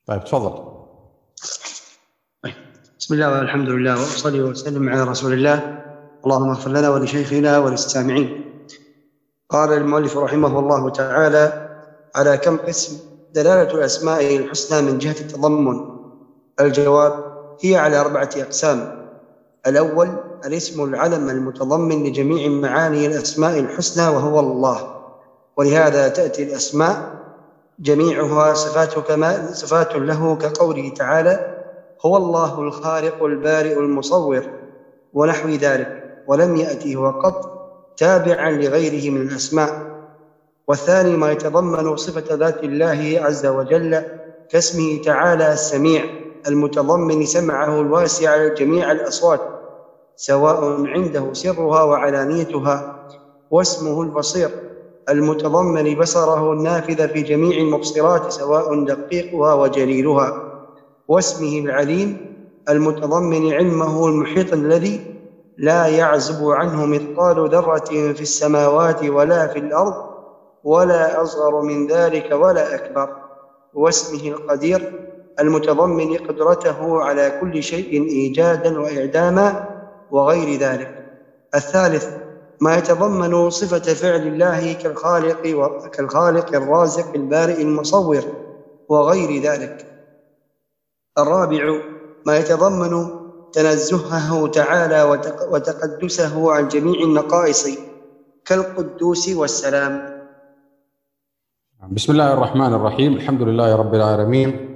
طيب تفضل. بسم الله والحمد لله وأصلي وسلم على رسول الله. اللهم اغفر لنا ولشيخنا وللسامعين. قال المؤلف رحمه الله تعالى: على كم قسم دلالة الأسماء الحسنى من جهة التضمن؟ الجواب: هي على 4 أقسام. الأول الاسم العلم المتضمن لجميع معاني الأسماء الحسنى وهو الله، ولهذا تأتي الأسماء جميعها صفات له، كقوله تعالى: هو الله الخالق البارئ المصور ونحو ذلك، ولم يأتي هو قط تابعا لغيره من الأسماء. والثاني ما يتضمن صفة ذات الله عز وجل، كاسمه تعالى السميع المتضمن سمعه الواسع لجميع الأصوات سواء عنده سرها وعلانيتها، واسمه البصير المتضمن بصره النافذ في جميع المبصرات سواء دقيقها وجليلها، واسمه العليم المتضمن علمه المحيط الذي لا يعزب عنه مثقال ذرة في السماوات ولا في الأرض ولا أصغر من ذلك ولا أكبر، واسمه القدير المتضمن قدرته على كل شيء إيجادا وإعداما وغير ذلك. الثالث ما يتضمن صفة فعل الله كالخالق الرازق البارئ المصور وغير ذلك. الرابع ما يتضمن تنزهه تعالى وتقدسه عن جميع النقائص كالقدوس والسلام. بسم الله الرحمن الرحيم. الحمد لله رب العالمين،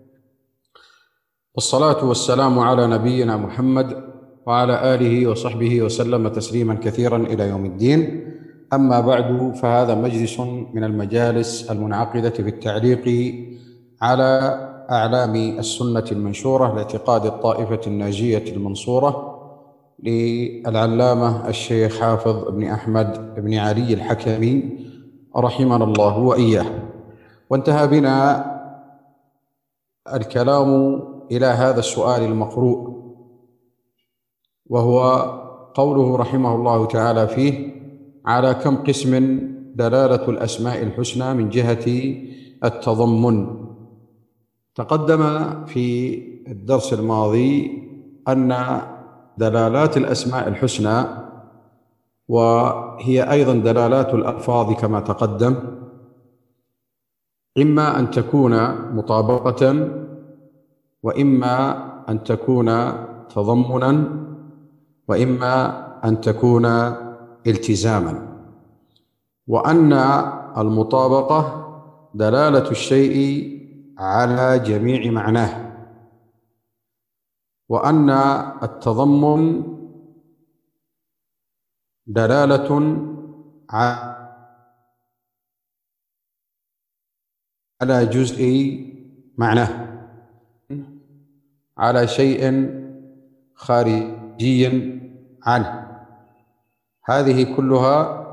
والصلاة والسلام على نبينا محمد وعلى آله وصحبه وسلم تسليما كثيرا إلى يوم الدين. أما بعد، فهذا مجلس من المجالس المنعقدة في التعليق على أعلام السنة المنشورة لاعتقاد الطائفة الناجية المنصورة للعلامة الشيخ حافظ بن أحمد بن علي الحكمي رحمنا الله وإياه. وانتهى بنا الكلام إلى هذا السؤال المقروء، وهو قوله رحمه الله تعالى فيه: على كم قسم دلالة الأسماء الحسنى من جهة التضمن. تقدم في الدرس الماضي أن دلالات الأسماء الحسنى، وهي أيضا دلالات الألفاظ كما تقدم، إما أن تكون مطابقة، وإما أن تكون تضمنا، وإما أن تكون التزاما، وأن المطابقة دلالة الشيء على جميع معناه، وأن التضمن دلالة على جزء معناه، على شيء خارجي عنه. هذه كلها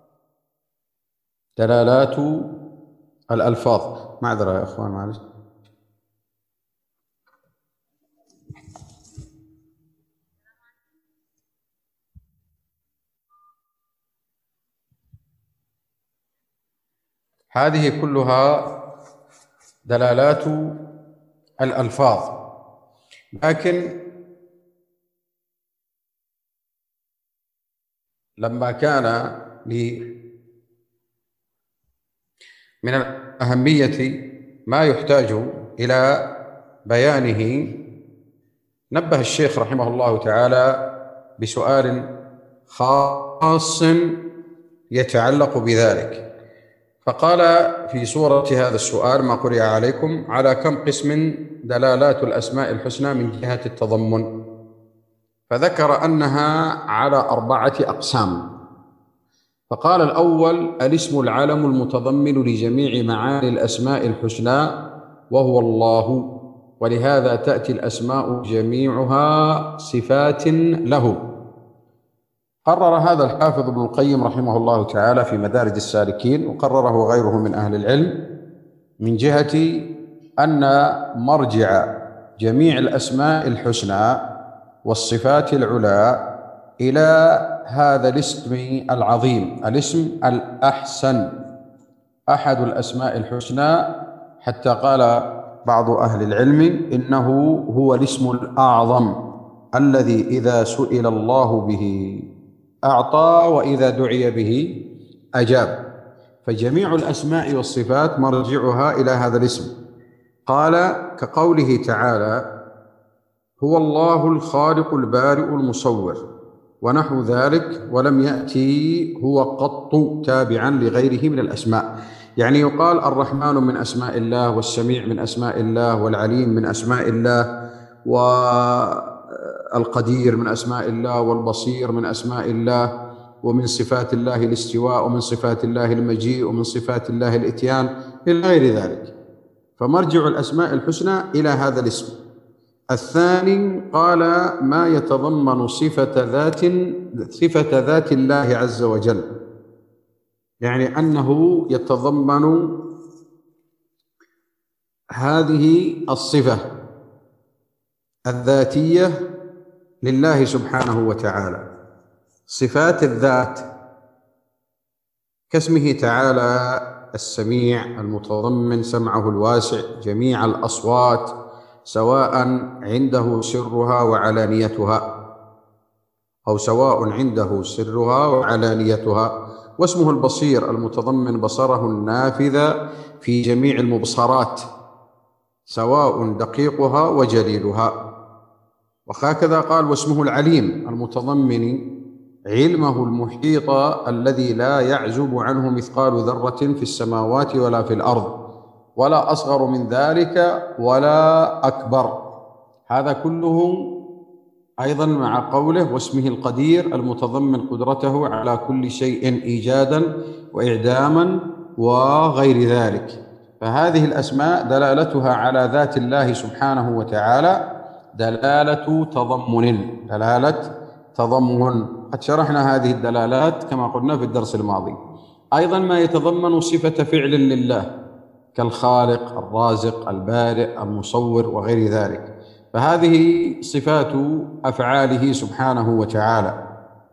دلالات الألفاظ. معذرة يا أخوان، معلش. هذه كلها دلالات الألفاظ، لكن لما كان من الأهمية ما يحتاج إلى بيانه، نبه الشيخ رحمه الله تعالى بسؤال خاص يتعلق بذلك، فقال في صورة هذا السؤال ما قرئ عليكم: على كم قسم دلالات الأسماء الحسنى من جهة التضمن؟ فذكر أنها على 4 أقسام. فقال: الأول الاسم العلم المتضمن لجميع معاني الأسماء الحسنى وهو الله، ولهذا تأتي الأسماء جميعها صفات له. قرر هذا الحافظ ابن القيم رحمه الله تعالى في مدارج السالكين، وقرره غيره من أهل العلم، من جهة أن مرجع جميع الأسماء الحسنى والصفات العلى إلى هذا الاسم العظيم، الاسم الأحسن، أحد الأسماء الحسنى، حتى قال بعض أهل العلم إنه هو الاسم الأعظم الذي إذا سئل الله به أعطى وإذا دعي به أجاب، فجميع الأسماء والصفات مرجعها إلى هذا الاسم. قال كقوله تعالى: هو الله الخالق البارئ المصور ونحو ذلك، ولم يأتي هو قط تابعا لغيره من الأسماء. يعني يقال الرحمن من أسماء الله، والسميع من أسماء الله، والعليم من أسماء الله، والقدير من أسماء الله، والبصير من أسماء الله، ومن صفات الله الاستواء، ومن صفات الله المجيء، ومن صفات الله الإتيان، إلى غير ذلك. فمرجع الأسماء الحسنى إلى هذا الاسم. الثاني قال ما يتضمن صفة ذات الله عز وجل، يعني أنه يتضمن هذه الصفة الذاتية لله سبحانه وتعالى، صفات الذات، كاسمه تعالى السميع المتضمن سمعه الواسع جميع الأصوات سواء عنده سرها وعلانيتها، أو سواء عنده سرها وعلانيتها. واسمه البصير المتضمن بصره النافذ في جميع المبصرات سواء دقيقها وجليلها. وهكذا قال واسمه العليم المتضمن علمه المحيط الذي لا يعزب عنه مثقال ذرة في السماوات ولا في الأرض، ولا أصغر من ذلك ولا أكبر. هذا كله أيضا مع قوله واسمه القدير المتضمن قدرته على كل شيء إيجادا وإعداما وغير ذلك. فهذه الأسماء دلالتها على ذات الله سبحانه وتعالى دلالة تضمن. قد شرحنا هذه الدلالات كما قلنا في الدرس الماضي. أيضا ما يتضمن صفة فعل لله كالخالق، الرازق، البارئ، المصور وغير ذلك، فهذه صفات أفعاله سبحانه وتعالى.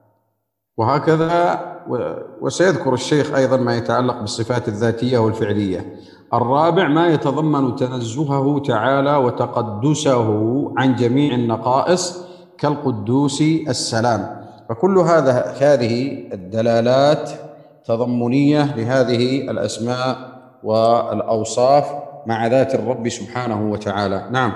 وهكذا وسيذكر الشيخ أيضا ما يتعلق بالصفات الذاتية والفعلية. الرابع ما يتضمن تنزهه تعالى وتقدسه عن جميع النقائص كالقدوس السلام. فكل هذه الدلالات تضمنية لهذه الأسماء والأوصاف مع ذات الرب سبحانه وتعالى. نعم.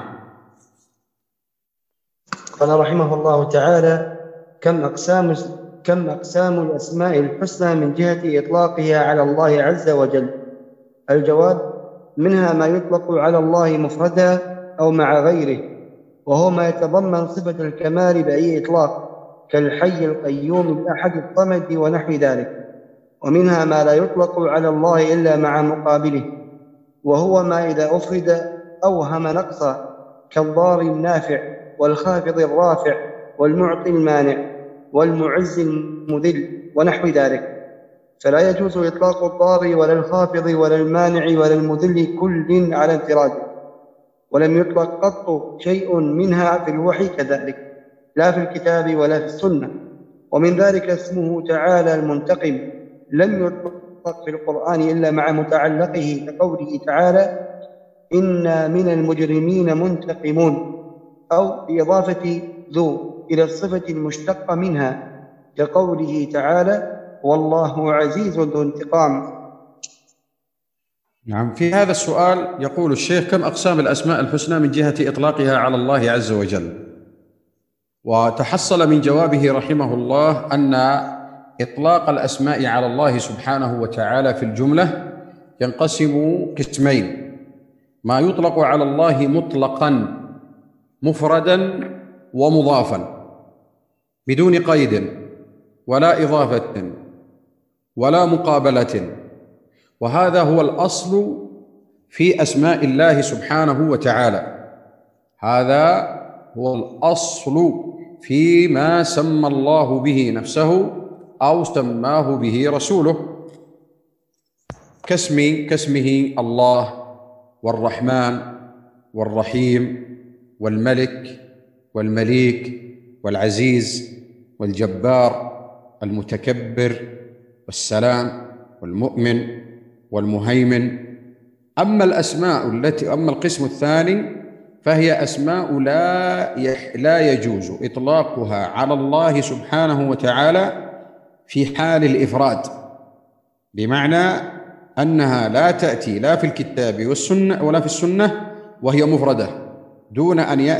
قال رحمه الله تعالى: كم أقسام الأسماء الحسنى من جهة إطلاقها على الله عز وجل؟ الجواب: منها ما يطلق على الله مفردا أو مع غيره، وهو ما يتضمن صفة الكمال بأي إطلاق كالحي القيوم الأحد الصمد ونحو ذلك. ومنها ما لا يطلق على الله إلا مع مقابله، وهو ما إذا أفرد أوهم نقصا كالضار النافع والخافض الرافع والمعطي المانع والمعز المذل ونحو ذلك. فلا يجوز إطلاق الضار ولا الخافض ولا المانع ولا المذل كل على انفراده، ولم يطلق قط شيء منها في الوحي كذلك، لا في الكتاب ولا في السنة. ومن ذلك اسمه تعالى المنتقم لم يطلق في القرآن إلا مع متعلقه كقوله تعالى: إنا من المجرمين منتقمون، أو بإضافة ذو إلى الصفة المشتقة منها كقوله تعالى: والله عزيز ذو انتقام. نعم. في هذا السؤال يقول الشيخ: كم أقسام الأسماء الحسنى من جهة إطلاقها على الله عز وجل؟ وتحصل من جوابه رحمه الله أن إطلاق الأسماء على الله سبحانه وتعالى في الجملة ينقسم قسمين: ما يطلق على الله مطلقا مفردا ومضافا بدون قيد ولا إضافة ولا مقابلة، وهذا هو الأصل في أسماء الله سبحانه وتعالى. هذا هو الأصل فيما سمى الله به نفسه أو سماه به رسوله، كاسمه الله والرحمن والرحيم والملك والمليك والعزيز والجبار والمتكبر والسلام والمؤمن والمهيمن أما القسم الثاني فهي أسماء لا يجوز إطلاقها على الله سبحانه وتعالى في حال الإفراد، بمعنى أنها لا تأتي لا في الكتاب والسنة ولا في السنة وهي مفردة دون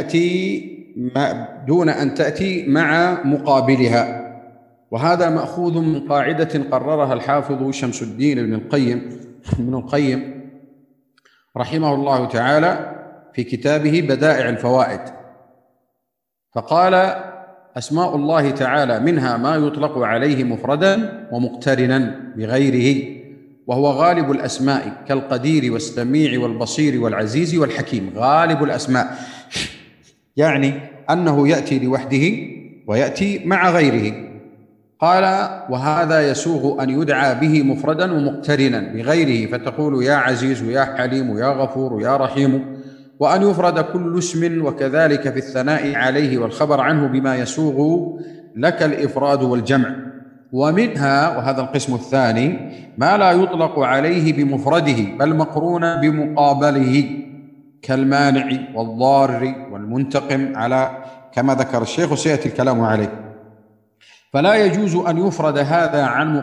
أن تأتي مع مقابلها. وهذا مأخوذ من قاعدة قررها الحافظ شمس الدين ابن القيم رحمه الله تعالى في كتابه بدائع الفوائد، فقال: أسماء الله تعالى منها ما يطلق عليه مفردا ومقترنا بغيره، وهو غالب الأسماء كالقدير والسميع والبصير والعزيز والحكيم. غالب الأسماء يعني أنه يأتي لوحده ويأتي مع غيره. قال: وهذا يسوغ أن يدعى به مفردا ومقترنا بغيره، فتقول يا عزيز يا حليم يا غفور يا رحيم، وأن يفرد كل اسم، وكذلك في الثناء عليه والخبر عنه بما يسوغ لك الإفراد والجمع. ومنها، وهذا القسم الثاني، ما لا يطلق عليه بمفرده بل مقرون بمقابله كالمانع والضار والمنتقم كما ذكر الشيخ وسيأتي الكلام عليه. فلا يجوز أن يفرد هذا عن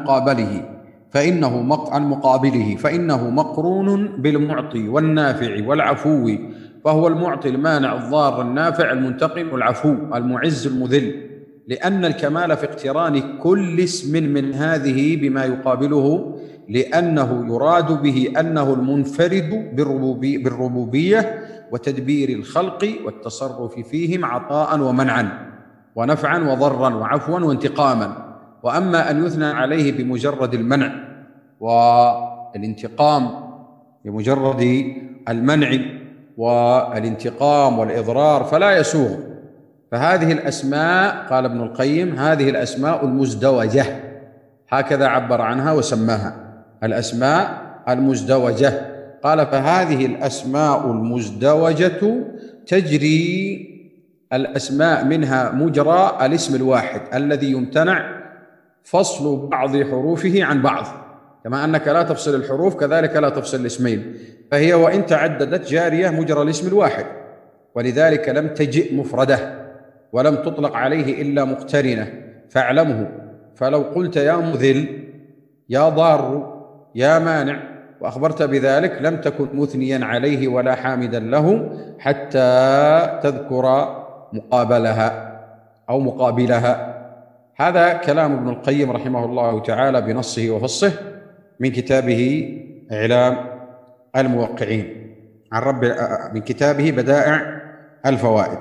مقابله فإنه مقرون بالمعطي والنافع والعفو، فهو المعطي المانع الضار النافع المنتقم العفو المعز المذل، لأن الكمال في اقتران كل اسم من هذه بما يقابله، لأنه يراد به أنه المنفرد بالربوبية وتدبير الخلق والتصرف فيهم عطاء ومنعا ونفعا وضرا وعفوا وانتقاما. وأما أن يثنى عليه بمجرد المنع والانتقام، بمجرد المنع والانتقام والإضرار، فلا يسوغ. فهذه الأسماء، قال ابن القيم، هذه الأسماء المزدوجة، هكذا عبر عنها وسماها الأسماء المزدوجة. قال: فهذه الأسماء المزدوجة تجري الأسماء منها مجرى الاسم الواحد الذي يمتنع فصل بعض حروفه عن بعض، كما أنك لا تفصل الحروف كذلك لا تفصل الاسمين، فهي وإن تعددت جارية مجرى الاسم الواحد، ولذلك لم تجئ مفردة ولم تطلق عليه إلا مقترنة، فاعلمه. فلو قلت يا مذل يا ضار يا مانع وأخبرت بذلك لم تكن مثنيا عليه ولا حامدا له حتى تذكر مقابلها أو مقابلها. هذا كلام ابن القيم رحمه الله تعالى بنصه وفصه من كتابه إعلام الموقعين من كتابه بدائع الفوائد.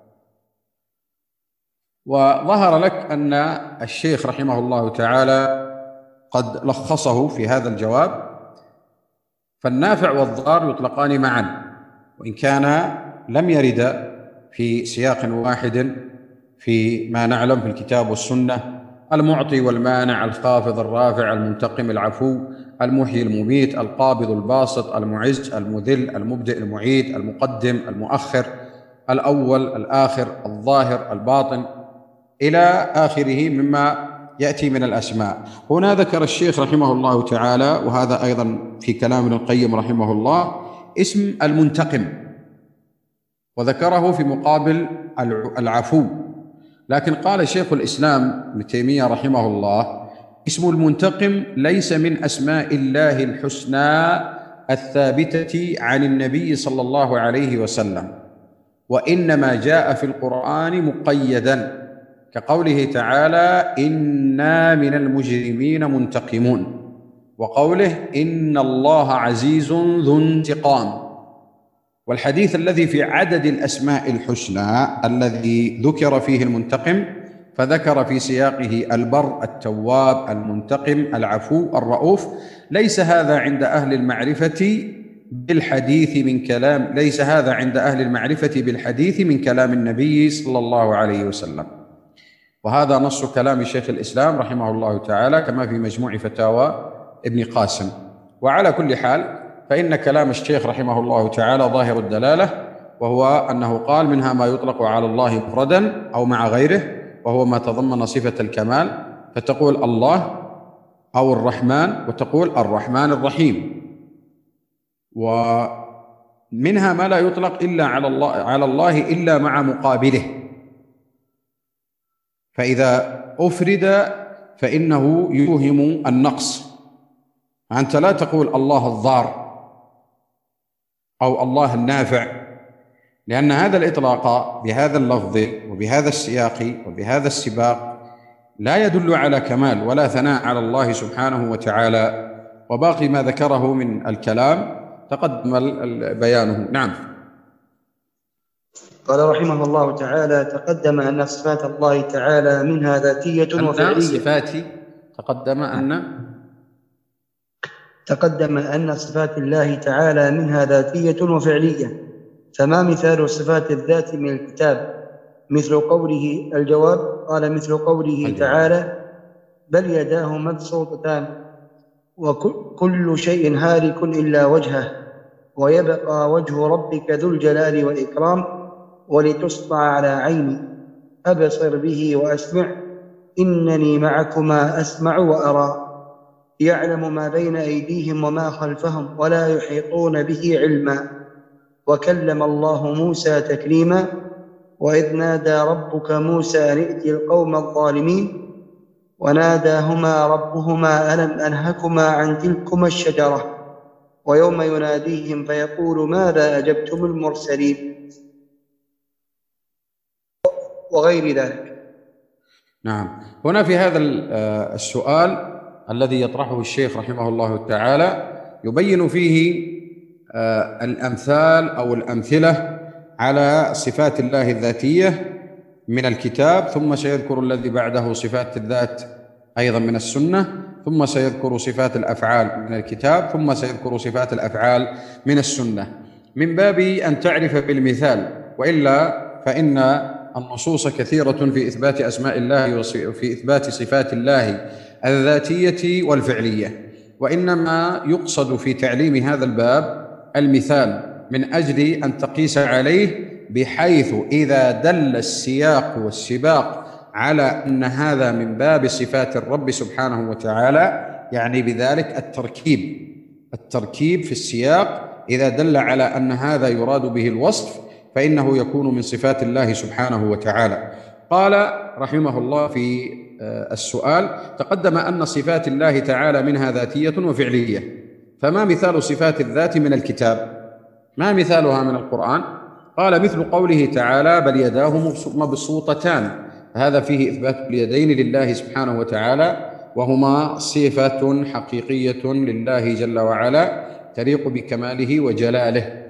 وظهر لك أن الشيخ رحمه الله تعالى قد لخصه في هذا الجواب، فالنافع والضار يطلقان معا، وإن كان لم يرد في سياق واحد فيما نعلم في الكتاب والسنة. المعطي والمانع، الخافض الرافع، المنتقم العفو، المحيي المميت، القابض الباسط، المعز المذل، المبدئ المعيد، المقدم المؤخر، الأول الآخر، الظاهر الباطن، إلى آخره مما يأتي من الأسماء. هنا ذكر الشيخ رحمه الله تعالى، وهذا أيضا في كلام ابن القيم رحمه الله، اسم المنتقم، وذكره في مقابل العفو. لكن قال شيخ الإسلام ابن تيمية رحمه الله: اسم المنتقم ليس من أسماء الله الحسنى الثابتة عن النبي صلى الله عليه وسلم، وإنما جاء في القرآن مقيدا، كقوله تعالى: إنا من المجرمين منتقمون، وقوله: إن الله عزيز ذو انتقام. والحديث الذي في عدد الأسماء الحسنى الذي ذكر فيه المنتقم، فذكر في سياقه البر، التواب، المنتقم، العفو، الرؤوف، ليس هذا عند أهل المعرفة بالحديث من كلام النبي صلى الله عليه وسلم. وهذا نص كلام شيخ الإسلام رحمه الله تعالى كما في مجموع فتاوى ابن قاسم. وعلى كل حال فإن كلام الشيخ رحمه الله تعالى ظاهر الدلالة، وهو أنه قال: منها ما يطلق على الله مفردا أو مع غيره، وهو ما تضمن صفة الكمال، فتقول الله أو الرحمن، وتقول الرحمن الرحيم. ومنها ما لا يطلق إلا على الله إلا مع مقابله، فإذا أفرد فإنه يوهم النقص. أنت لا تقول الله الضار أو الله النافع، لأن هذا الإطلاق بهذا اللفظ وبهذا السياق وبهذا السباق لا يدل على كمال ولا ثناء على الله سبحانه وتعالى. وباقي ما ذكره من الكلام تقدم بيانه. نعم. قال رحمه الله تعالى: تقدم أن صفات الله تعالى منها ذاتية وفعلية. تقدم أن صفات الله تعالى منها ذاتية وفعلية، فما مثال صفات الذات من الكتاب؟ مثل قوله الجواب. قال: مثل قوله تعالى: بل يداه مبسوطتان، وكل شيء هالك إلا وجهه، ويبقى وجه ربك ذو الجلال والإكرام، ولتصنع على عيني، أبصر به وأسمع، إنني معكما أسمع وأرى، يعلم ما بين أيديهم وما خلفهم ولا يحيطون به علما، وكلم الله موسى تكليما، وإذ نادى ربك موسى أن ائت القوم الظالمين، وناداهما ربهما ألم أنهكما عن تلكما الشجرة، ويوم يناديهم فيقول ماذا أجبتم المرسلين، وغير ذلك. نعم. هنا في هذا السؤال الذي يطرحه الشيخ رحمه الله تعالى يبين فيه الأمثال أو الأمثلة على صفات الله الذاتية من الكتاب، ثم سيذكر الذي بعده صفات الذات أيضا من السنة، ثم سيذكر صفات الأفعال من الكتاب، ثم سيذكر صفات الأفعال من السنة، من باب أن تعرف بالمثال، وإلا فإن النصوص كثيرة في إثبات أسماء الله وفي إثبات صفات الله الذاتية والفعلية، وإنما يقصد في تعليم هذا الباب المثال من أجل أن تقيس عليه، بحيث إذا دل السياق والسباق على أن هذا من باب صفات الرب سبحانه وتعالى، يعني بذلك التركيب في السياق، إذا دل على أن هذا يراد به الوصف فإنه يكون من صفات الله سبحانه وتعالى. قال رحمه الله في السؤال: تقدم أن صفات الله تعالى منها ذاتية وفعلية، فما مثال صفات الذات من الكتاب؟ ما مثالها من القرآن؟ قال: مثل قوله تعالى: بل يداه مبسوطتان، هذا فيه إثبات اليدين لله سبحانه وتعالى، وهما صفة حقيقية لله جل وعلا تليق بكماله وجلاله.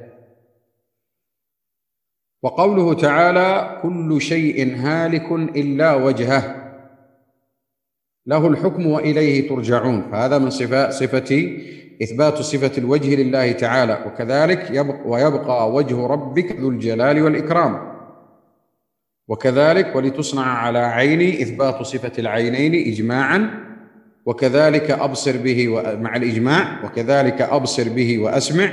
وقوله تعالى: كل شيء هالك إلا وجهه له الحكم وإليه ترجعون، فهذا من صفة إثبات صفة الوجه لله تعالى. وكذلك ويبقى وجه ربك ذو الجلال والإكرام. وكذلك ولتصنع على عيني، إثبات صفة العينين إجماعا، وكذلك أبصر به مع الإجماع، وكذلك أبصر به وأسمع،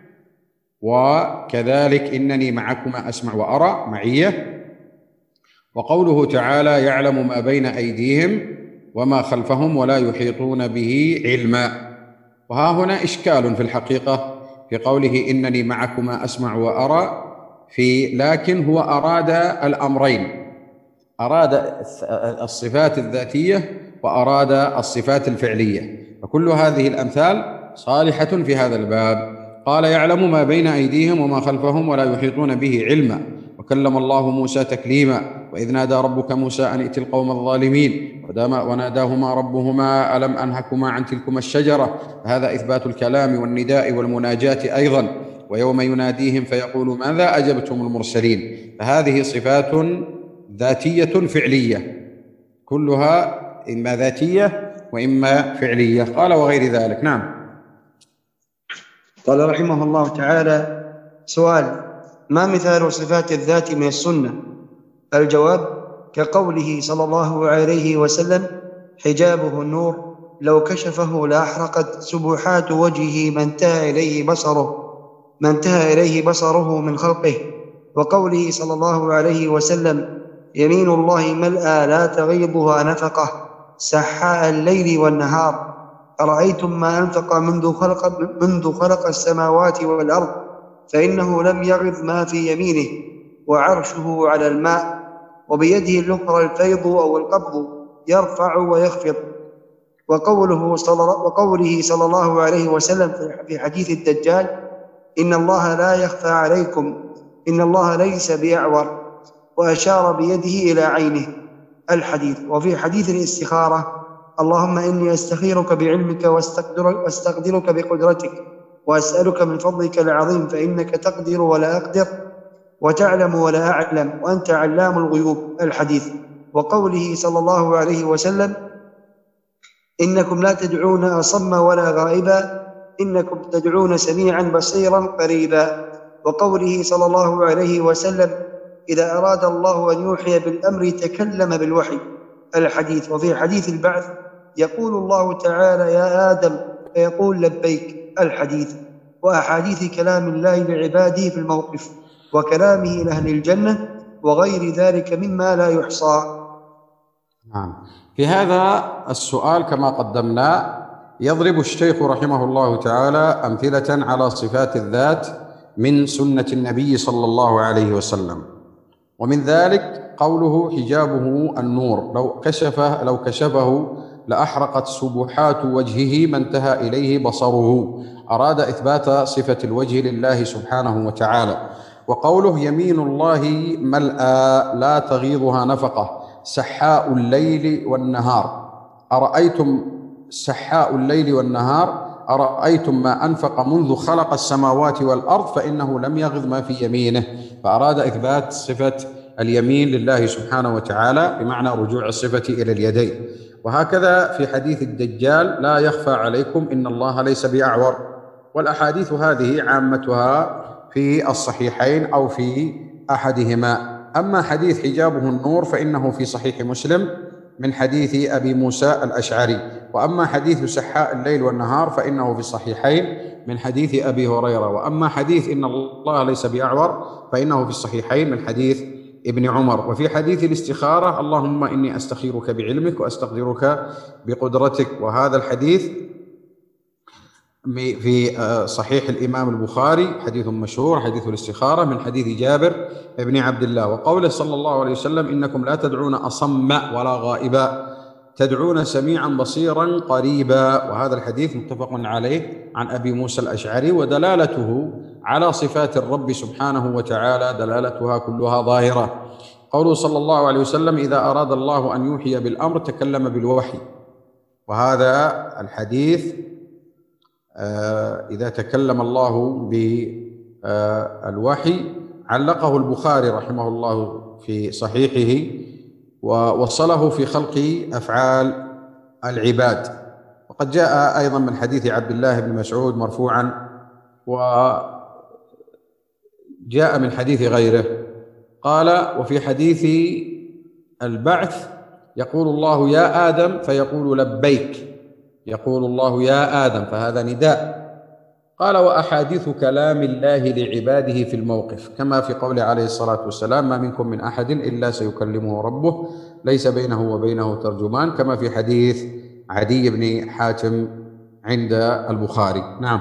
وكذلك إنني معكما أسمع وأرى، معية. وقوله تعالى: يعلم ما بين أيديهم وما خلفهم ولا يحيطون به علما. وها هنا إشكال في الحقيقة في قوله إنني معكما أسمع وأرى، لكن هو أراد الأمرين، أراد الصفات الذاتية وأراد الصفات الفعلية، فكل هذه الأمثال صالحة في هذا الباب. قال: يعلم ما بين أيديهم وما خلفهم ولا يحيطون به علما، وكلم الله موسى تكليما، وإذ نادى ربك موسى أن ائت القوم الظالمين، وناداهما ربهما ألم أنهكما عن تلكما الشجرة، هذا إثبات الكلام والنداء والمناجاة أيضا. ويوم يناديهم فيقول ماذا أجبتم المرسلين، فهذه صفات ذاتية فعلية، كلها إما ذاتية وإما فعلية. قال: وغير ذلك. نعم. قال رحمه الله تعالى: سؤال: ما مثال صفات الذات من السنة؟ الجواب: كقوله صلى الله عليه وسلم: حجابه النور، لو كشفه لأحرقت سبحات وجهه ما انتهى إليه بصره من خلقه. وقوله صلى الله عليه وسلم: يمين الله ملأى لا تغيضها نفقة، سحاء الليل والنهار، أرأيتم ما أنفق منذ خلق السماوات والأرض فإنه لم يغض ما في يمينه وعرشه على الماء وبيده الأخرى الفيض أو القبض يرفع ويخفض. وقوله صلى الله عليه وسلم في حديث الدجال: إن الله لا يخفى عليكم، إن الله ليس بأعور، وأشار بيده إلى عينه، الحديث. وفي حديث الاستخارة: اللهم إني أستخيرك بعلمك واستقدرك بقدرتك وأسألك من فضلك العظيم فإنك تقدر ولا أقدر وتعلم ولا أعلم وأنت علام الغيوب، الحديث. وقوله صلى الله عليه وسلم: إنكم لا تدعون أصم ولا غائبا، إنكم تدعون سميعا بصيرا قريبا. وقوله صلى الله عليه وسلم: إذا أراد الله أن يوحي بالأمر تكلم بالوحي، الحديث. وفي حديث البعث: يقول الله تعالى: يا آدم، فيقول لبيك، الحديث. وأحاديث كلام الله لعباده في الموقف وكلامه لأهل الجنة وغير ذلك مما لا يحصى. نعم. في هذا السؤال كما قدمنا يضرب الشيخ رحمه الله تعالى أمثلة على صفات الذات من سنة النبي صلى الله عليه وسلم، ومن ذلك قوله: حجابه النور، لو كشفه لأحرقت سبحات وجهه ما انتهى إليه بصره. أراد إثبات صفة الوجه لله سبحانه وتعالى. وقوله: يمين الله ملأى لا تغيضها نفقة سحاء الليل والنهار. سحاء الليل والنهار أرأيتم ما أنفق منذ خلق السماوات والأرض فإنه لم يغض ما في يمينه. فأراد إثبات صفة اليمين لله سبحانه وتعالى بمعنى رجوع الصفة إلى اليدين. وهكذا في حديث الدجال: لا يخفى عليكم إن الله ليس بأعور. والأحاديث هذه عامتها في الصحيحين أو في أحدهما. أما حديث حجابه النور فإنه في صحيح مسلم من حديث أبي موسى الأشعري. وأما حديث سحاء الليل والنهار فإنه في الصحيحين من حديث أبي هريرة. وأما حديث إن الله ليس بأعور فإنه في الصحيحين من حديث ابن عمر. وفي حديث الاستخارة: اللهم إني أستخيرك بعلمك وأستقدرك بقدرتك. وهذا الحديث في صحيح الإمام البخاري، حديث مشهور، حديث الاستخارة، من حديث جابر بن عبد الله. وقوله صلى الله عليه وسلم: إنكم لا تدعون أصم ولا غائبا، تدعون سميعا بصيرا قريبا. وهذا الحديث متفق عليه عن أبي موسى الأشعري. ودلالته على صفات الرب سبحانه وتعالى دلالتها كلها ظاهرة. قوله صلى الله عليه وسلم: إذا أراد الله أن يوحي بالأمر تكلم بالوحي. وهذا الحديث إذا تكلم الله بالوحي علقه البخاري رحمه الله في صحيحه ووصله في خلق أفعال العباد. وقد جاء أيضا من حديث عبد الله بن مسعود مرفوعا، وجاء من حديث غيره. قال: وفي حديث البعث يقول الله: يا آدم، فيقول لبيك، يقول الله: يا آدم، فهذا نداء. قال: وأحاديث كلام الله لعباده في الموقف، كما في قوله عليه الصلاة والسلام: ما منكم من أحد إلا سيكلمه ربه ليس بينه وبينه ترجمان، كما في حديث عدي بن حاتم عند البخاري. نعم.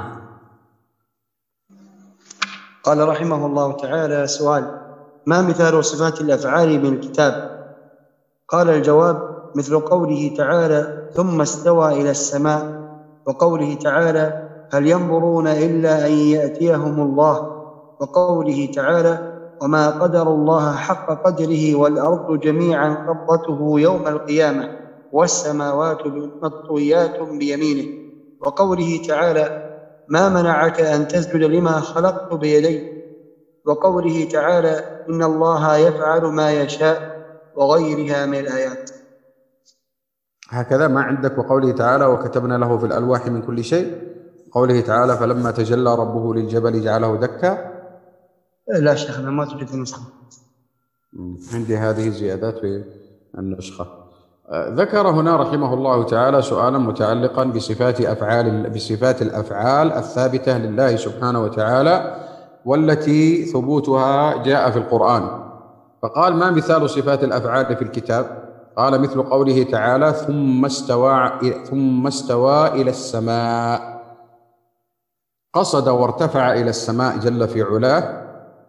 قال رحمه الله تعالى: سؤال: ما مثال صفات الأفعال من الكتاب؟ قال: الجواب: مثل قوله تعالى: ثم استوى إلى السماء، وقوله تعالى: هل ينظرون إلا أن يأتيهم الله، وقوله تعالى: وما قدر الله حق قدره والأرض جميعا قبضته يوم القيامة والسماوات مطويات بيمينه، وقوله تعالى: ما منعك أن تسجد لما خلقت بيدي، وقوله تعالى: إن الله يفعل ما يشاء، وغيرها من الآيات. هكذا ما عندك. وقوله تعالى: وكتبنا له في الألواح من كل شيء. قوله تعالى: فلما تجلى ربه للجبل جعله دكا. لا شيخنا، ما توجد النسخة. عندي هذه الزيادات في النسخة. ذكر هنا رحمه الله تعالى سؤالا متعلقا بصفات الأفعال الثابتة لله سبحانه وتعالى والتي ثبوتها جاء في القرآن. فقال: ما مثال صفات الأفعال في الكتاب؟ قال مثل قوله تعالى ثم استوى إلى السماء، قصد وارتفع إلى السماء جل في علاه،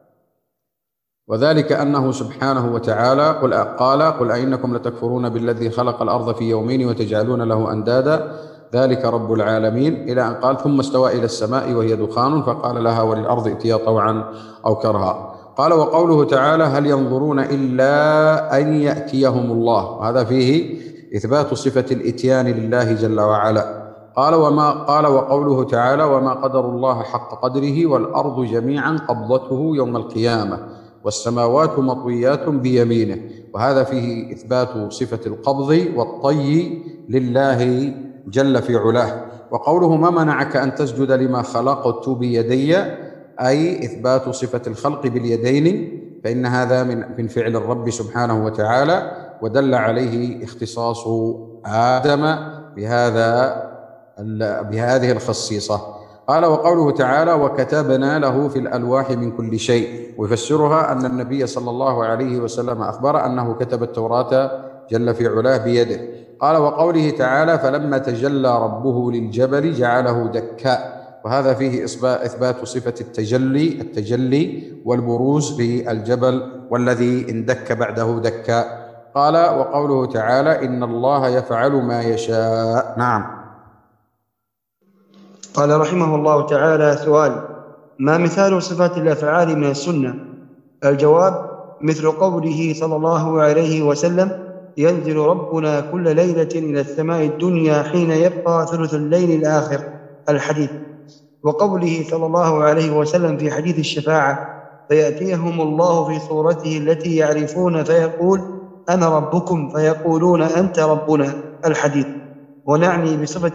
وذلك أنه سبحانه وتعالى قل أئنكم لتكفرون بالذي خلق الأرض في يومين وتجعلون له أندادا ذلك رب العالمين، إلى أن قال ثم استوى إلى السماء وهي دخان فقال لها وللأرض ائتيا طوعا أو كرها. قال وقوله تعالى هل ينظرون إلا أن يأتيهم الله، وهذا فيه إثبات صفة الإتيان لله جل وعلا. قال وقوله تعالى وما قدر الله حق قدره والأرض جميعا قبضته يوم القيامة والسماوات مطويات بيمينه، وهذا فيه إثبات صفة القبض والطي لله جل في علاه. وقوله ما منعك أن تسجد لما خلقت بيدي، أي إثبات صفة الخلق باليدين، فإن هذا من فعل الرب سبحانه وتعالى، ودل عليه اختصاص آدم بهذه الخصيصة. قال وقوله تعالى وكتبنا له في الألواح من كل شيء، ويفسرها أن النبي صلى الله عليه وسلم أخبر أنه كتب التوراة جل في علاه بيده. قال وقوله تعالى فلما تجلى ربه للجبل جعله دكا، وهذا فيه إثبات صفة التجلي والبروز للجبل والذي اندك بعده دكا. قال وقوله تعالى إن الله يفعل ما يشاء. نعم. قال رحمه الله تعالى سؤال: ما مثال صفات الأفعال من السنة؟ الجواب: مثل قوله صلى الله عليه وسلم ينزل ربنا كل ليلة إلى السماء الدنيا حين يبقى ثلث الليل الآخر، الحديث. وقوله صلى الله عليه وسلم في حديث الشفاعة فيأتيهم الله في صورته التي يعرفون فيقول أنا ربكم فيقولون أنت ربنا، الحديث. ونعني بصفة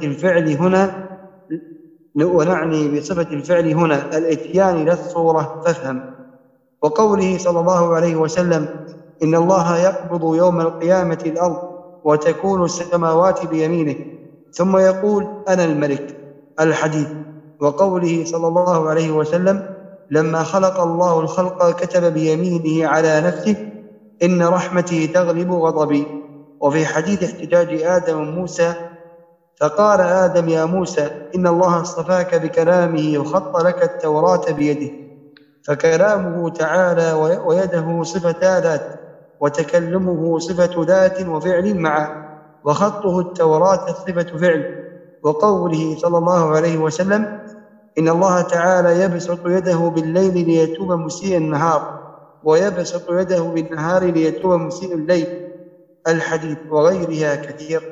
الفعل هنا الإتيان لا الصورة، فافهم. وقوله صلى الله عليه وسلم إن الله يقبض يوم القيامة الأرض وتكون السماوات بيمينه ثم يقول أنا الملك، الحديث. وقوله صلى الله عليه وسلم لما خلق الله الخلق كتب بيمينه على نفسه إن رحمتي تغلب غضبي. وفي حديث احتجاج آدم موسى فقال آدم يا موسى إن الله اصطفاك بكلامه وخط لك التوراة بيده، فكلامه تعالى ويده صفة ذات، وتكلمه صفة ذات وفعل معا، وخطه التوراة صفة فعل. وقوله صلى الله عليه وسلم إن الله تعالى يبسط يده بالليل ليتوب مسيء النهار، ويبسط يده بالنهار ليتوب مسيء الليل، الحديث. وغيرها كثير.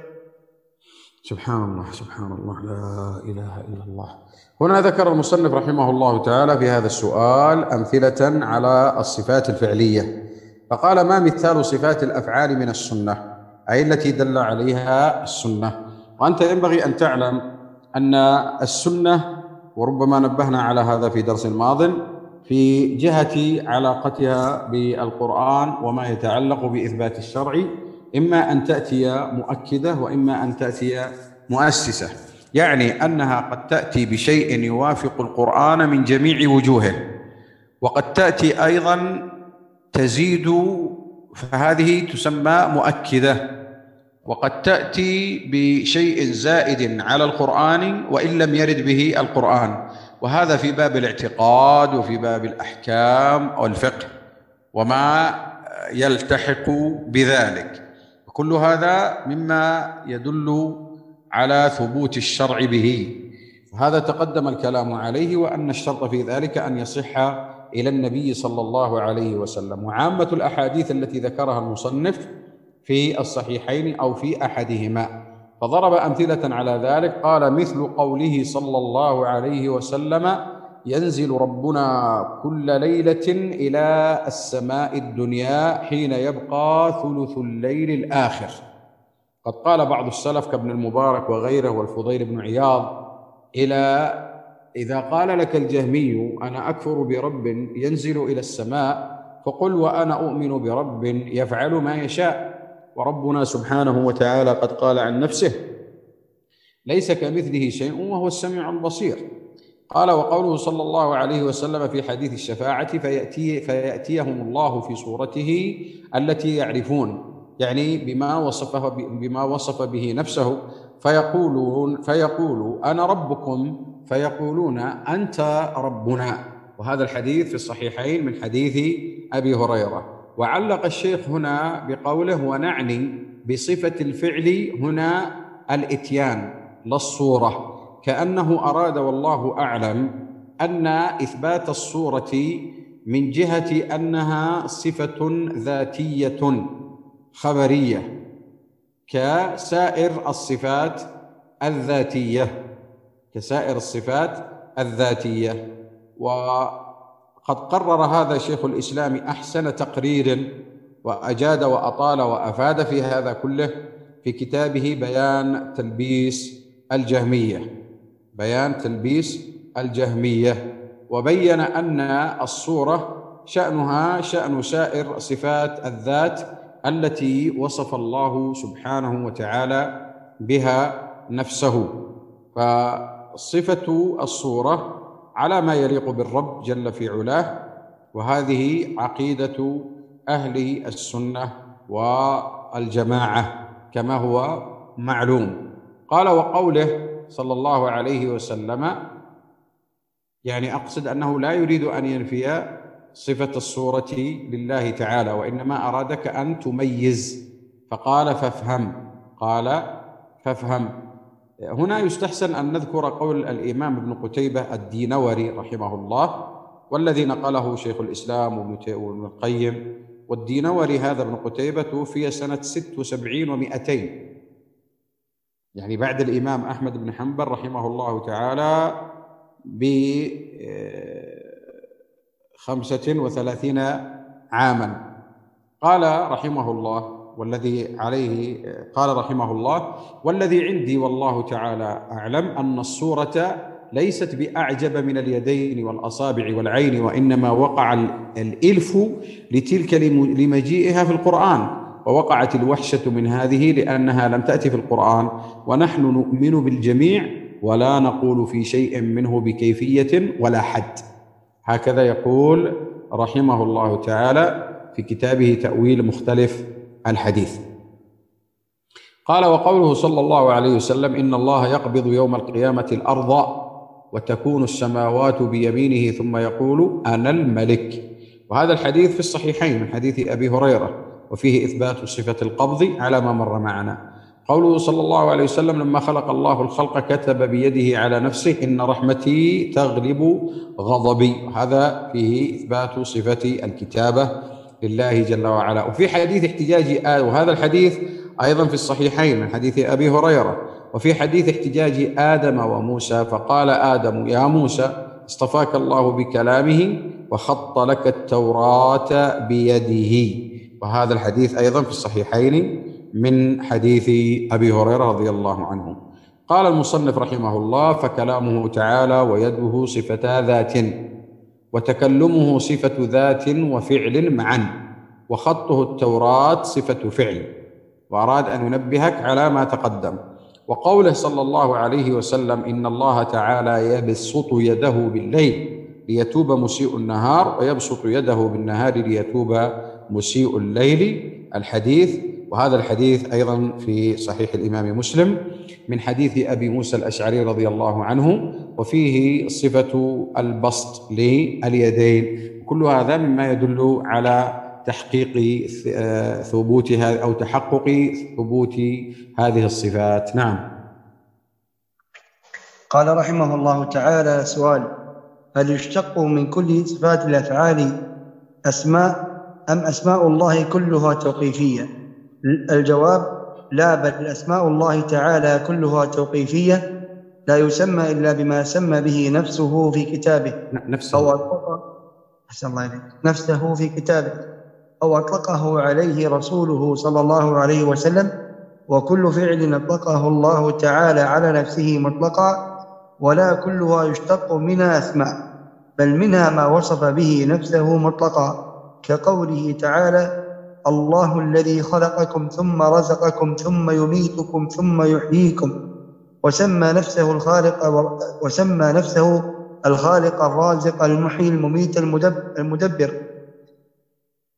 سبحان الله سبحان الله لا إله إلا الله. هنا ذكر المصنف رحمه الله تعالى في هذا السؤال أمثلة على الصفات الفعلية، فقال ما مثال صفات الأفعال من السنة، أي التي دل عليها السنة. وأنت ينبغي أن تعلم أن السنة، وربما نبهنا على هذا في درس ماض، في جهة علاقتها بالقرآن وما يتعلق بإثبات الشرع، إما أن تأتي مؤكدة وإما أن تأتي مؤسسة، يعني أنها قد تأتي بشيء يوافق القرآن من جميع وجوهه، وقد تأتي أيضا تزيد فهذه تسمى مؤكدة، وقد تأتي بشيء زائد على القرآن وإن لم يرد به القرآن، وهذا في باب الاعتقاد وفي باب الأحكام والفقه وما يلتحق بذلك. كل هذا مما يدل على ثبوت الشرع به، وهذا تقدم الكلام عليه، وأن الشرط في ذلك أن يصح إلى النبي صلى الله عليه وسلم. وعامة الأحاديث التي ذكرها المصنف في الصحيحين أو في أحدهما، فضرب أمثلة على ذلك. قال مثل قوله صلى الله عليه وسلم ينزل ربنا كل ليلة إلى السماء الدنيا حين يبقى ثلث الليل الآخر. قد قال بعض السلف كابن المبارك وغيره والفضيل بن عياض إذا قال لك الجهمي أنا أكفر برب ينزل إلى السماء فقل وأنا أؤمن برب يفعل ما يشاء، وربنا سبحانه وتعالى قد قال عن نفسه ليس كمثله شيء وهو السميع البصير. قال وقوله صلى الله عليه وسلم في حديث الشفاعة فيأتيهم الله في صورته التي يعرفون، يعني بما وصف به نفسه، فيقول أنا ربكم، فيقولون أنت ربنا. وهذا الحديث في الصحيحين من حديث أبي هريرة. وعلق الشيخ هنا بقوله ونعني بصفة الفعل هنا الإتيان لا الصورة، كأنه أراد والله أعلم أن إثبات الصورة من جهة أنها صفة ذاتية خبرية كسائر الصفات الذاتية. وقد قرر هذا شيخ الإسلام أحسن تقرير، وأجاد وأطال وأفاد في هذا كله في كتابه بيان تلبيس الجهمية، وبين أن الصورة شأنها شأن سائر صفات الذات التي وصف الله سبحانه وتعالى بها نفسه. فصفة الصورة على ما يليق بالرب جل في علاه، وهذه عقيدة أهل السنة والجماعة كما هو معلوم. قال وقوله صلى الله عليه وسلم، يعني أقصد أنه لا يريد أن ينفي صفة الصورة لله تعالى، وإنما أرادك أن تميز، فقال فافهم. هنا يستحسن أن نذكر قول الإمام ابن قتيبة الدينوري رحمه الله، والذي نقله شيخ الإسلام وابن القيم. والدينوري هذا ابن قتيبة توفي سنة 76 و200، يعني بعد الإمام أحمد بن حنبل رحمه الله تعالى ب35 عاما. قال رحمه الله والذي عندي والله تعالى أعلم أن الصورة ليست بأعجب من اليدين والأصابع والعين، وإنما وقع الإلف لتلك لمجيئها في القرآن، ووقعت الوحشة من هذه لأنها لم تأتي في القرآن، ونحن نؤمن بالجميع ولا نقول في شيء منه بكيفية ولا حد. هكذا يقول رحمه الله تعالى في كتابه تأويل مختلف الحديث. قال وقوله صلى الله عليه وسلم إن الله يقبض يوم القيامة الأرض وتكون السماوات بيمينه ثم يقول أنا الملك. وهذا الحديث في الصحيحين من حديث أبي هريرة، وفيه إثبات صفة القبض على ما مر معنا. قوله صلى الله عليه وسلم لما خلق الله الخلق كتب بيده على نفسه إن رحمتي تغلب غضبي، هذا فيه إثبات صفة الكتابة لله جل وعلا. وفي حديث احتجاج وهذا الحديث أيضا في الصحيحين من حديث أبي هريرة، وفي حديث احتجاج آدم وموسى، فقال آدم يا موسى اصطفاك الله بكلامه وخط لك التوراة بيده. وهذا الحديث أيضا في الصحيحين من حديث أبي هريرة رضي الله عنه. قال المصنف رحمه الله فكلامه تعالى ويده صفتا ذات، وتكلمه صفة ذات وفعل معا، وخطه التوراة صفة فعل. وأراد أن ينبهك على ما تقدم. وقوله صلى الله عليه وسلم إن الله تعالى يبسط يده بالليل ليتوب مسيء النهار، ويبسط يده بالنهار ليتوب مسيء الليل، الحديث. وهذا الحديث أيضا في صحيح الإمام مسلم من حديث أبي موسى الأشعري رضي الله عنه، وفيه صفة البسط لليدين. كل هذا مما يدل على تحقيق ثبوتها أو تحقق ثبوت هذه الصفات. نعم. قال رحمه الله تعالى سؤال: هل يشتق من كل صفات الأفعال أسماء أم أسماء الله كلها توقيفية؟ الجواب: لا، بل أسماء الله تعالى كلها توقيفية، لا يسمى إلا بما سمى به نفسه في كتابه نفسه في كتابه أو أطلقه عليه رسوله صلى الله عليه وسلم. وكل فعل أطلقه الله تعالى على نفسه مطلقا، ولا كلها يشتق منها أسماء، بل منها ما وصف به نفسه مطلقا، كقوله تعالى: الله الذي خلقكم ثم رزقكم ثم يميتكم ثم يحييكم، وسمى نفسه الخالق الرازق المحيي المميت المدبر.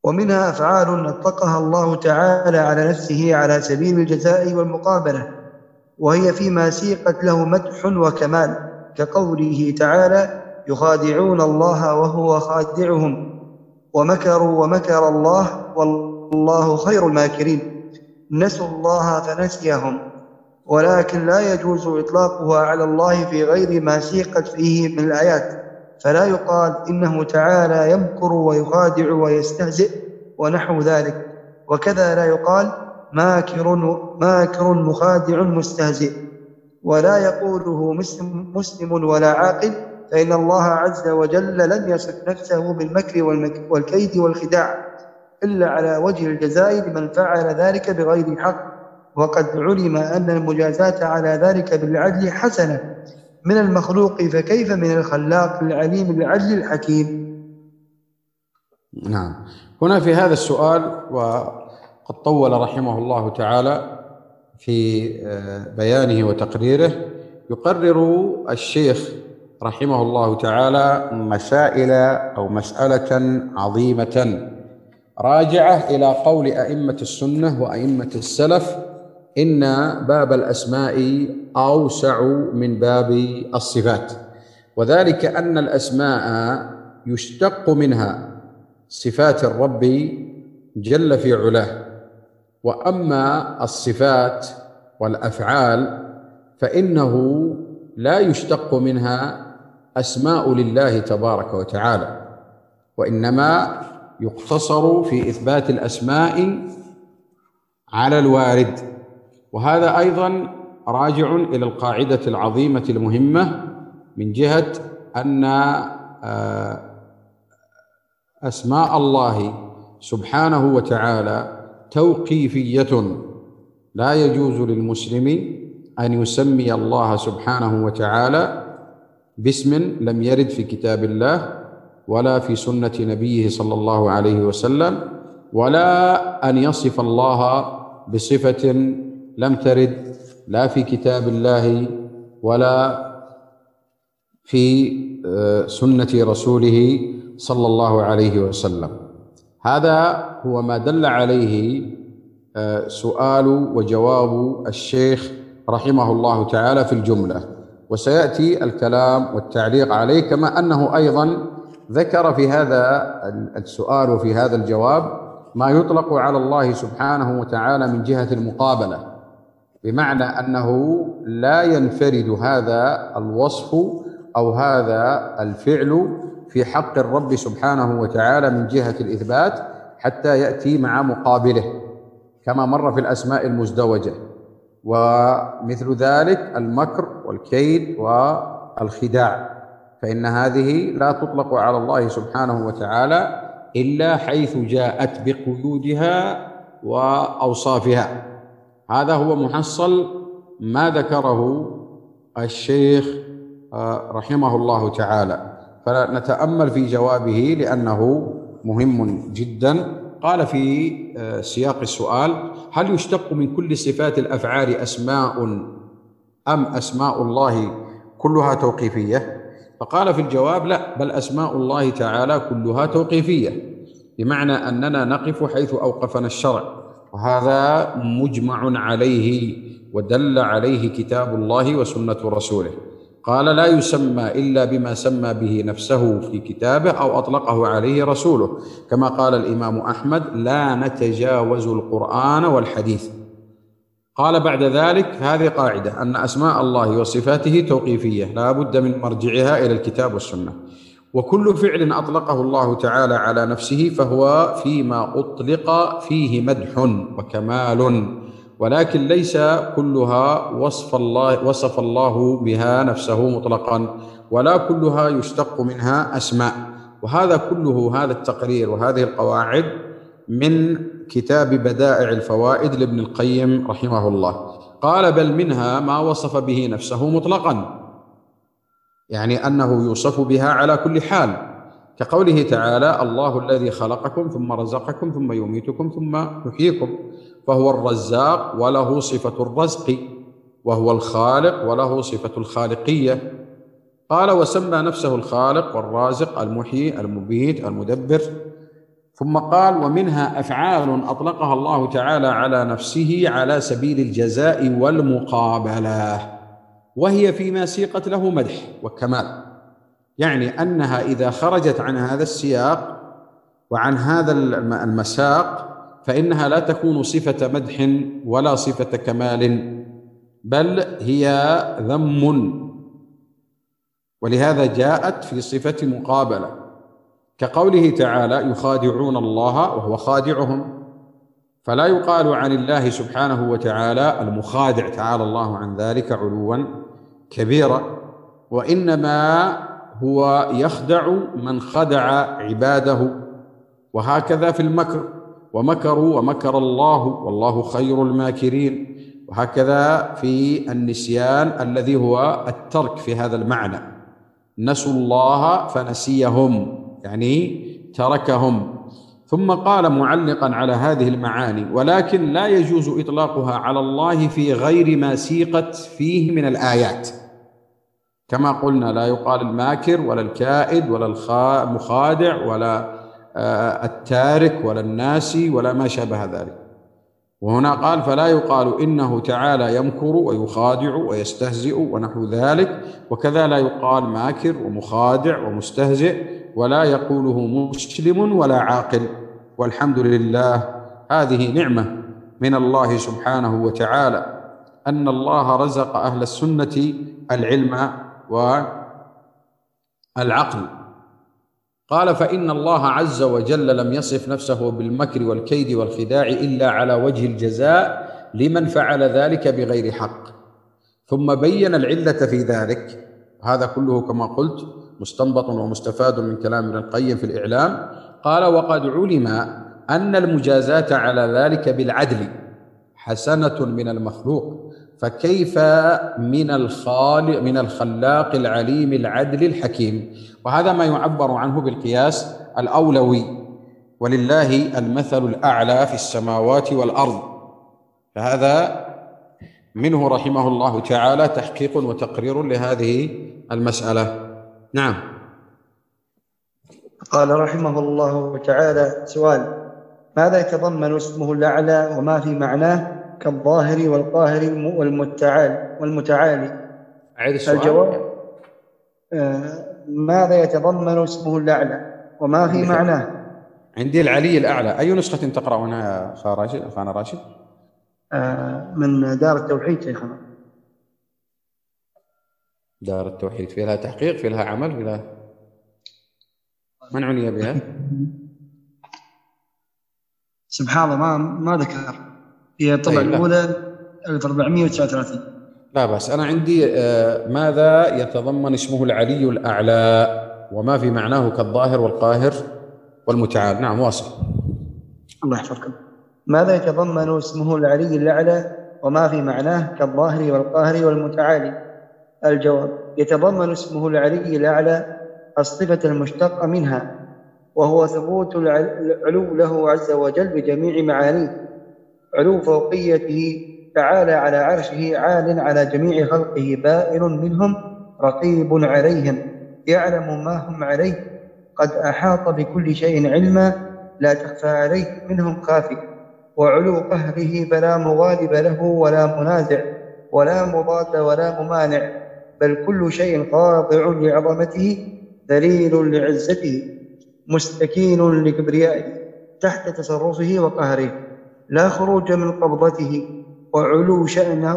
ومنها أفعال نطقها الله تعالى على نفسه على سبيل الجزاء والمقابلة، وهي فيما سيقت له مدح وكمال، كقوله تعالى: يخادعون الله وهو خادعهم ومكروا ومكر الله والله خير الماكرين. نسوا الله فنسيهم، ولكن لا يجوز إطلاقها على الله في غير ما سيقت فيه من الآيات، فلا يقال إنه تعالى يمكر ويخادع ويستهزئ ونحو ذلك، وكذا لا يقال ماكر مخادع مستهزئ، ولا يقوله مسلم ولا عاقل، فإن الله عز وجل لم يصف نفسه بالمكر والكيد والخداع إلا على وجه الجزاء لمن فعل ذلك بغير حق، وقد علم أن المجازاة على ذلك بالعدل حسنة من المخلوق، فكيف من الخلاق العليم العدل الحكيم. نعم. هنا في هذا السؤال، وقد طول رحمه الله تعالى في بيانه وتقريره، يقرر الشيخ رحمه الله تعالى مسائل أو مسألة عظيمة راجعة إلى قول أئمة السنة وأئمة السلف: إن باب الأسماء أوسع من باب الصفات، وذلك أن الأسماء يشتق منها صفات الرب جل في علاه، وأما الصفات والأفعال فإنه لا يشتق منها أسماء لله تبارك وتعالى، وإنما يقتصر في إثبات الأسماء على الوارد. وهذا أيضا راجع إلى القاعدة العظيمة المهمة من جهة أن أسماء الله سبحانه وتعالى توقيفية، لا يجوز للمسلم أن يسمي الله سبحانه وتعالى باسم لم يرد في كتاب الله ولا في سنة نبيه صلى الله عليه وسلم، ولا أن يصف الله بصفة لم ترد لا في كتاب الله ولا في سنة رسوله صلى الله عليه وسلم. هذا هو ما دل عليه سؤال وجواب الشيخ رحمه الله تعالى في الجملة، وسيأتي الكلام والتعليق عليه، كما أنه أيضا ذكر في هذا السؤال وفي هذا الجواب ما يطلق على الله سبحانه وتعالى من جهة المقابلة، بمعنى أنه لا ينفرد هذا الوصف أو هذا الفعل في حق الرب سبحانه وتعالى من جهة الإثبات حتى يأتي مع مقابله، كما مر في الأسماء المزدوجة، ومثل ذلك المكر والكيد والخداع، فإن هذه لا تطلق على الله سبحانه وتعالى إلا حيث جاءت بقيودها وأوصافها. هذا هو محصل ما ذكره الشيخ رحمه الله تعالى، فنتأمل في جوابه لأنه مهم جدا. قال في سياق السؤال: هل يشتق من كل صفات الأفعال أسماء أم أسماء الله كلها توقيفية؟ فقال في الجواب: لا، بل أسماء الله تعالى كلها توقيفية، بمعنى أننا نقف حيث أوقفنا الشرع، وهذا مجمع عليه ودل عليه كتاب الله وسنة رسوله. قال: لا يسمى إلا بما سمى به نفسه في كتابه أو أطلقه عليه رسوله، كما قال الإمام أحمد: لا نتجاوز القرآن والحديث. قال بعد ذلك: هذه قاعدة أن أسماء الله وصفاته توقيفية لا بد من مرجعها إلى الكتاب والسنة، وكل فعل أطلقه الله تعالى على نفسه فهو فيما أطلق فيه مدح وكمال، ولكن ليس كلها وصف الله بها نفسه مطلقا، ولا كلها يشتق منها أسماء. وهذا كله، هذا التقرير وهذه القواعد من كتاب بدائع الفوائد لابن القيم رحمه الله. قال: بل منها ما وصف به نفسه مطلقا، يعني أنه يوصف بها على كل حال، كقوله تعالى: الله الذي خلقكم ثم رزقكم ثم يميتكم ثم يحييكم، فهو الرزاق وله صفة الرزق، وهو الخالق وله صفة الخالقية. قال: وسمى نفسه الخالق والرازق المحيي المميت المدبر ثم قال: ومنها أفعال أطلقها الله تعالى على نفسه على سبيل الجزاء والمقابلة، وهي فيما سيقت له مدح وكمال، يعني أنها إذا خرجت عن هذا السياق وعن هذا المساق فإنها لا تكون صفة مدح ولا صفة كمال، بل هي ذم، ولهذا جاءت في صفة مقابلة، كقوله تعالى: يخادعون الله وهو خادعهم، فلا يقال عن الله سبحانه وتعالى المخادع، تعالى الله عن ذلك علوا كبيرا، وإنما هو يخدع من خدع عباده. وهكذا في المكر: ومكروا ومكر الله والله خير الماكرين. وهكذا في النسيان الذي هو الترك في هذا المعنى: نسوا الله فنسيهم، يعني تركهم. ثم قال معلقا على هذه المعاني: ولكن لا يجوز إطلاقها على الله في غير ما سيقت فيه من الآيات، كما قلنا لا يقال الماكر ولا الكائد ولا المخادع ولا التارك ولا الناسي ولا ما شابه ذلك. وهنا قال: فلا يقال إنه تعالى يمكر ويخادع ويستهزئ ونحو ذلك، وكذا لا يقال ماكر ومخادع ومستهزئ، ولا يقوله مسلم ولا عاقل. والحمد لله، هذه نعمة من الله سبحانه وتعالى، أن الله رزق أهل السنة العلم والعقل. قال: فإن الله عز وجل لم يصف نفسه بالمكر والكيد والخداع إلا على وجه الجزاء لمن فعل ذلك بغير حق، ثم بين العلة في ذلك. هذا كله كما قلت مستنبط ومستفاد من كلام ابن القيم في الإعلام. قال: وقد علم أن المجازاة على ذلك بالعدل حسنة من المخلوق، فكيف من الخلاق العليم العدل الحكيم. وهذا ما يعبر عنه بالقياس الأولوي، ولله المثل الأعلى في السماوات والأرض. فهذا منه رحمه الله تعالى تحقيق وتقرير لهذه المسألة. نعم. قال رحمه الله تعالى: سؤال: ماذا يتضمن اسمه الأعلى وما في معناه كالظاهر والقاهر والمتعالي؟ أعيد السؤال. الجواب: ماذا يتضمن اسمه الأعلى وما في معناه؟ عندي العلي الأعلى. أي نسخة تقرأونها يا أخانا راشد؟ من دار التوحيد شيخنا. دار التوحيد في لها تحقيق، في لها عمل، في لها من عني بها؟ سبحان الله ما ذكر. هي الطبعة الأولى 1439. لا بس أنا عندي ماذا يتضمن اسمه العلي الأعلى وما في معناه كالظاهر والقاهر والمتعال. نعم، واصل. الله يحفظكم. ماذا يتضمن اسمه العلي الأعلى وما في معناه كالظاهر والقاهر والمتعالي؟ الجواب: يتضمن اسمه العلي الأعلى الصفة المشتقة منها، وهو ثبوت العلو له عز وجل بجميع معانيه، علو فوقيته تعالى على عرشه، عال على جميع خلقه، بائن منهم، رقيب عليهم، يعلم ما هم عليه، قد أحاط بكل شيء علما، لا تخفى عليه منهم خافية، وعلو قهره فلا مغالب له ولا منازع ولا مضاد ولا ممانع، بل كل شيء خاضع لعظمته، ذليل لعزته، مستكين لكبريائه، تحت تصرفه وقهره، لا خروج من قبضته، وعلو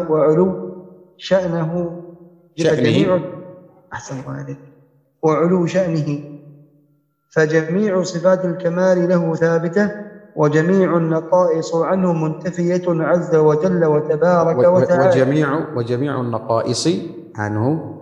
شأنه فجميع أحسن الله عليك، وعلو شأنه فجميع صفات الكمال له ثابتة، وجميع النقائص عنه منتفية عز وجل وتبارك وتعالى. وجميع النقائص عنه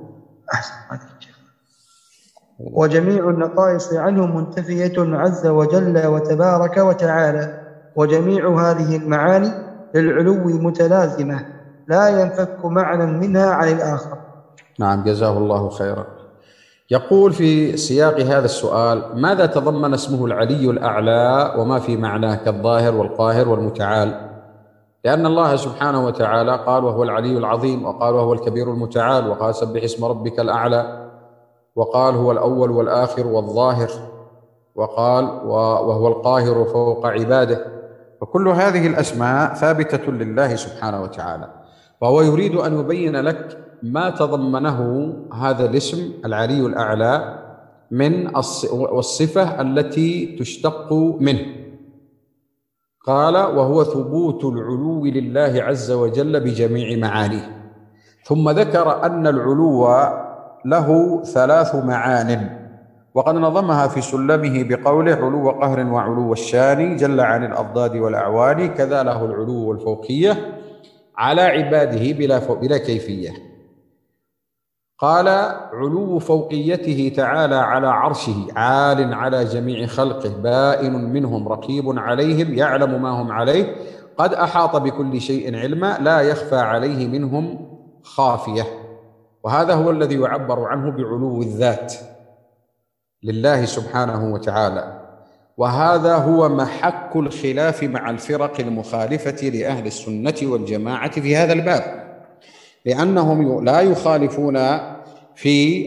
وجميع النقائص عنه منتفية عز وجل وتبارك وتعالى، وجميع هذه المعاني للعلو متلازمة، لا ينفك معنى منها عن الآخر. نعم، جزاه الله خيرا. يقول في سياق هذا السؤال: ماذا تضمن اسمه العلي الأعلى وما في معناه كالظاهر والقاهر والمتعال؟ لأن الله سبحانه وتعالى قال: وهو العلي العظيم، وقال: وهو الكبير المتعال، وقال: سبح اسم ربك الأعلى، وقال: هو الأول والآخر والظاهر، وقال وهو القاهر فوق عباده. فكل هذه الأسماء ثابتة لله سبحانه وتعالى، وهو يريد أن يبين لك ما تضمنه هذا الاسم العلي الأعلى من والصفة التي تشتق منه. قال: وهو ثبوت العلو لله عز وجل بجميع معانيه. ثم ذكر أن العلو له 3 معان، وقد نظمها في سلمه بقوله: علو قهر وعلو الشان جل عن الأضداد والأعوان، كذا له العلو والفوقية على عباده بلا كيفية. قال: علو فوقيته تعالى على عرشه، عال على جميع خلقه، بائن منهم، رقيب عليهم، يعلم ما هم عليه، قد أحاط بكل شيء علما، لا يخفى عليه منهم خافية. وهذا هو الذي يعبر عنه بعلو الذات لله سبحانه وتعالى، وهذا هو محك الخلاف مع الفرق المخالفة لأهل السنة والجماعة في هذا الباب، لأنهم لا يخالفون في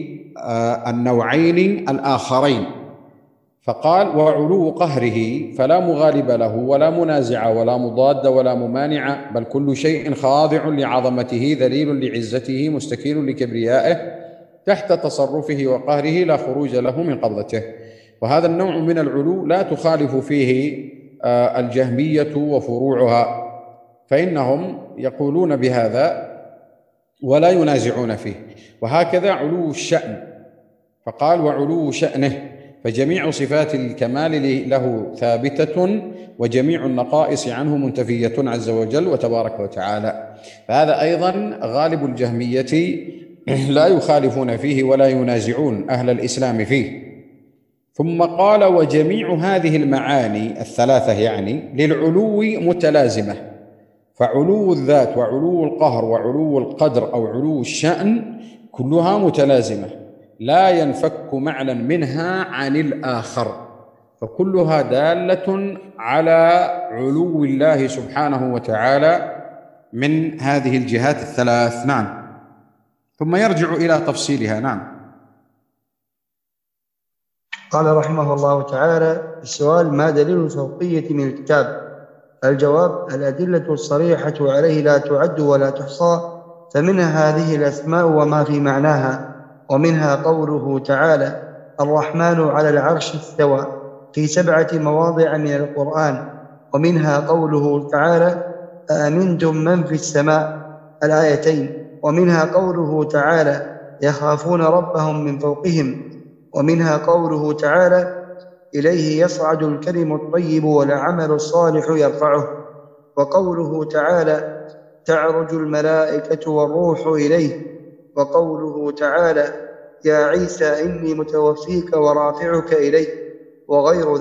النوعين الآخرين. فقال: وعلو قهره فلا مغالب له ولا منازع ولا مضاد ولا ممانع، بل كل شيء خاضع لعظمته ذليل لعزته مستكين لكبريائه تحت تصرفه وقهره، لا خروج له من قبضته. وهذا النوع من العلو لا تخالف فيه الجهمية وفروعها، فإنهم يقولون بهذا ولا ينازعون فيه. وهكذا علو الشأن، فقال: وعلو شأنه، فجميع صفات الكمال له ثابتة، وجميع النقائص عنه منتفية عز وجل وتبارك وتعالى. فهذا أيضا غالب الجهمية لا يخالفون فيه ولا ينازعون أهل الإسلام فيه. ثم قال: وجميع هذه المعاني الثلاثة يعني للعلو متلازمة، فعلو الذات وعلو القهر وعلو القدر أو علو الشأن كلها متلازمة، لا ينفك معنى منها عن الآخر، فكلها دالة على علو الله سبحانه وتعالى من هذه الجهات الثلاث. نعم. ثم يرجع إلى تفصيلها. نعم. قال رحمه الله تعالى: السؤال: ما دليل الفوقية من الكتاب؟ الجواب: الأدلة الصريحة عليه لا تعد ولا تحصى، فمنها هذه الأسماء وما في معناها، ومنها قوله تعالى: الرحمن على العرش استوى، في 7 مواضع من القرآن، ومنها قوله تعالى: أأمنتم من في السماء، الآيتين، ومنها قوله تعالى: يخافون ربهم من فوقهم، ومنها قوله تعالى: إليه يصعد الكلم الطيب والعمل الصالح يرفعه، وقوله تعالى: تعرج الملائكة والروح إليه، وقوله تعالى: يا عيسى إني متوفيك ورافعك إليه، وغير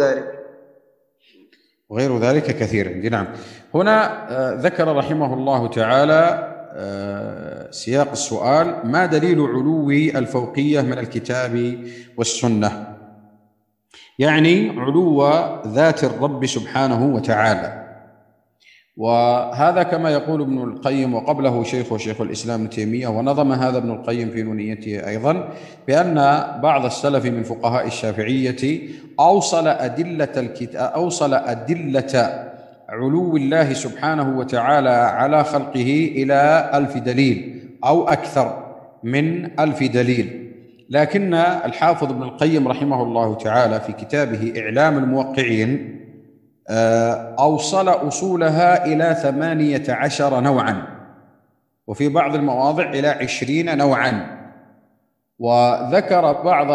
ذلك كثير. نعم. هنا ذكر رحمه الله تعالى سياق السؤال: ما دليل علو الفوقية من الكتاب والسنة؟ يعني علو ذات الرب سبحانه وتعالى. وهذا كما يقول ابن القيم وقبله شيخ الإسلام ابن تيمية، ونظم هذا ابن القيم في نونيته أيضا، بأن بعض السلف من فقهاء الشافعية أوصل أدلة علو الله سبحانه وتعالى على خلقه إلى 1000 دليل أو أكثر من 1000 دليل. لكن الحافظ ابن القيم رحمه الله تعالى في كتابه إعلام الموقعين أوصل أصولها إلى 18 نوعا، وفي بعض المواضع إلى 20 نوعا. وذكر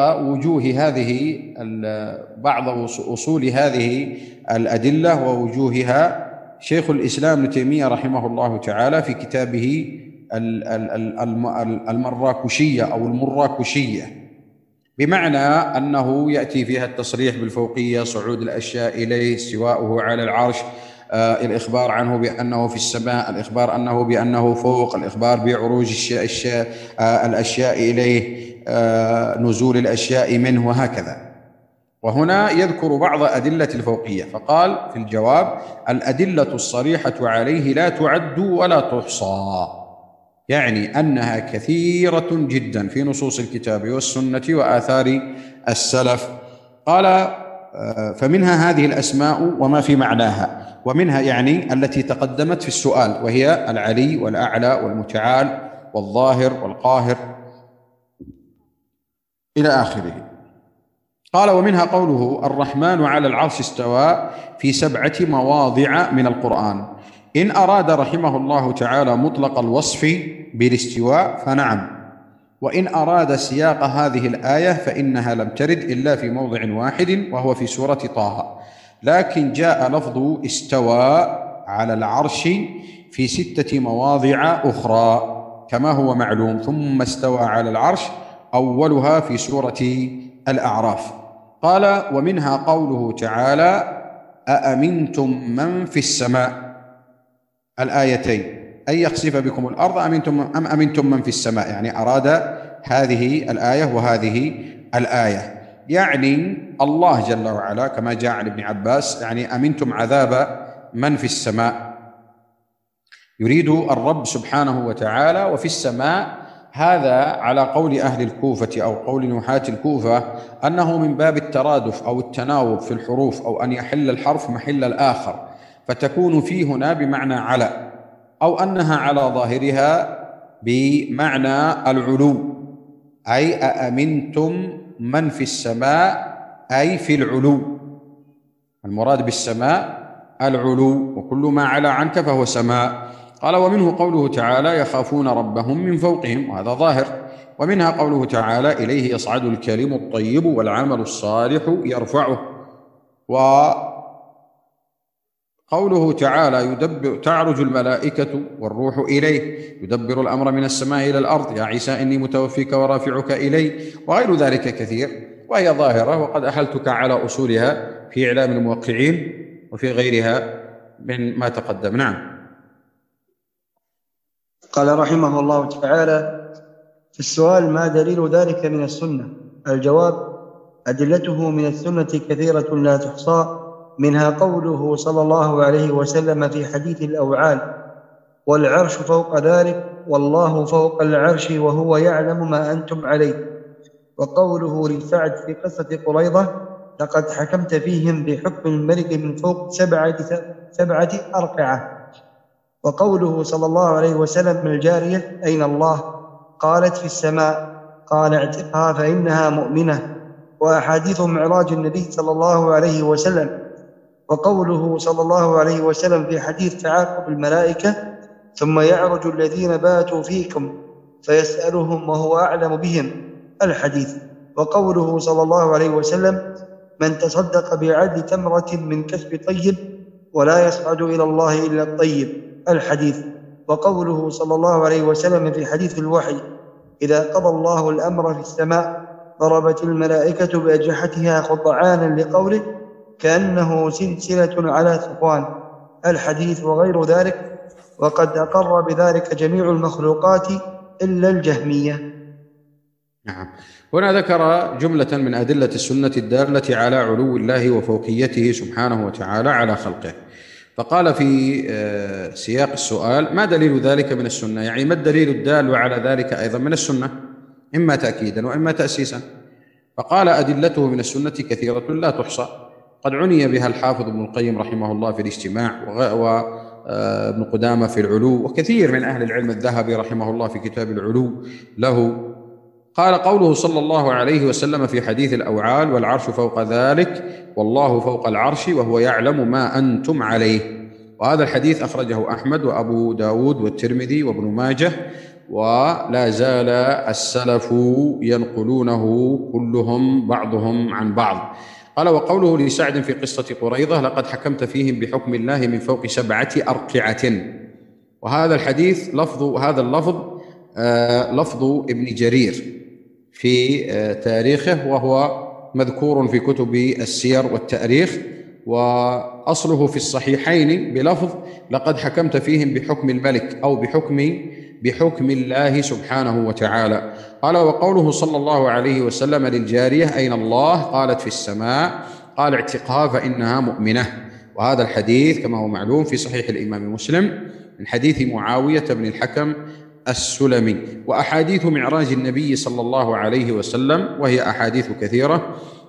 بعض أصول هذه الأدلة ووجوهها شيخ الإسلام ابن تيمية رحمه الله تعالى في كتابه المراكشية أو المراكشية، بمعنى أنه يأتي فيها التصريح بالفوقية، صعود الأشياء إليه، استواؤه على العرش، الإخبار عنه بأنه في السماء، الإخبار عنه بأنه فوق، الإخبار بعروج الأشياء إليه، نزول الأشياء منه، وهكذا. وهنا يذكر بعض أدلة الفوقية، فقال في الجواب: الأدلة الصريحة عليه لا تعد ولا تحصى، يعني أنها كثيرة جدا في نصوص الكتاب والسنة وآثار السلف. قال فمنها هذه الأسماء وما في معناها، ومنها يعني التي تقدمت في السؤال، وهي العلي والأعلى والمتعال والظاهر والقاهر إلى آخره. قال: ومنها قوله: الرحمن على العرش استوى في 7 مواضع من القرآن. إن أراد رحمه الله تعالى مطلق الوصف بالاستواء فنعم، وإن أراد سياق هذه الآية فإنها لم ترد إلا في موضع واحد وهو في سورة طه، لكن جاء لفظ استوى على العرش في 6 مواضع أخرى كما هو معلوم، ثم استوى على العرش أولها في سورة الأعراف. قال: ومنها قوله تعالى: أأمنتم من في السماء، الآيتين، أن يخسف بكم الأرض أم أمنتم من في السماء، يعني أراد هذه الآية وهذه الآية، يعني الله جل وعلا كما جاء عن ابن عباس، يعني أمنتم عذاب من في السماء، يريد الرب سبحانه وتعالى. وفي السماء هذا على قول أهل الكوفة أو قول نحاة الكوفة أنه من باب الترادف أو التناوب في الحروف، أو أن يحل الحرف محل الآخر، فتكون في هنا بمعنى على، أو أنها على ظاهرها بمعنى العلو، أي أأمنتم من في السماء أي في العلو، المراد بالسماء العلو، وكل ما علا عنك فهو سماء. قال: ومنه قوله تعالى: يخافون ربهم من فوقهم، وهذا ظاهر. ومنها قوله تعالى: إليه يصعد الكلم الطيب والعمل الصالح يرفعه. وقوله تعالى: تعرج الملائكة والروح إليه يدبر الأمر من السماء إلى الأرض، يا عيسى إني متوفيك ورافعك إلي، وغير ذلك كثير، وهي ظاهرة، وقد أحلتك على أصولها في إعلام الموقعين وفي غيرها من ما تقدم. نعم. قال رحمه الله تعالى: في السؤال: ما دليل ذلك من السنة؟ الجواب: أدلته من السنة كثيرة لا تحصى، منها قوله صلى الله عليه وسلم في حديث الأوعال: والعرش فوق ذلك، والله فوق العرش وهو يعلم ما أنتم عليه. وقوله لسعد في قصة قريظة: لقد حكمت فيهم بحكم الملك من فوق 7 أرقعة. وقوله صلى الله عليه وسلم الجارية: أين الله؟ قالت: في السماء. قال: اعتقها فإنها مؤمنة. وأحاديث معراج النبي صلى الله عليه وسلم. وقوله صلى الله عليه وسلم في حديث تعاقب الملائكة: ثم يعرج الذين باتوا فيكم فيسألهم وهو أعلم بهم، الحديث. وقوله صلى الله عليه وسلم: من تصدق بعدل تمرة من كسب طيب ولا يصعد إلى الله إلا الطيب، الحديث. وقوله صلى الله عليه وسلم في حديث الوحي: إذا قضى الله الأمر في السماء ضربت الملائكة بأجنحتها خضعانا لقوله: كأنه سلسلة على صفوان، الحديث. وغير ذلك، وقد أقر بذلك جميع المخلوقات إلا الجهمية. نعم. هنا ذكر جملة من أدلة السنة الدالة على علو الله وفوقيته سبحانه وتعالى على خلقه، فقال في سياق السؤال: ما دليل ذلك من السنة؟ يعني ما الدليل الدال على ذلك أيضا من السنة، إما تأكيدا وإما تأسيسا. فقال: أدلته من السنة كثيرة لا تحصى، قد عني بها الحافظ ابن القيم رحمه الله في الاجتماع، وابن قدامة في العلو، وكثير من أهل العلم، الذهبي رحمه الله في كتاب العلو له. قال: قوله صلى الله عليه وسلم في حديث الأوعال: والعرش فوق ذلك، والله فوق العرش وهو يعلم ما أنتم عليه. وهذا الحديث أخرجه أحمد وأبو داود والترمذي وابن ماجه، ولا زال السلف ينقلونه كلهم بعضهم عن بعض. قال: وقوله لسعد في قصة قريظة: لقد حكمت فيهم بحكم الله من فوق 7 أرقعة. وهذا الحديث هذا اللفظ لفظ ابن جرير في تاريخه، وهو مذكور في كتب السير والتاريخ، وأصله في الصحيحين بلفظ: لقد حكمت فيهم بحكم الملك، أو بحكم الله سبحانه وتعالى. قال: وقوله صلى الله عليه وسلم للجارية: أين الله؟ قالت: في السماء. قال: اعتقها فإنها مؤمنة. وهذا الحديث كما هو معلوم في صحيح الإمام مسلم من حديث معاوية بن الحكم السلمي. وأحاديث معراج النبي صلى الله عليه وسلم وهي أحاديث كثيرة،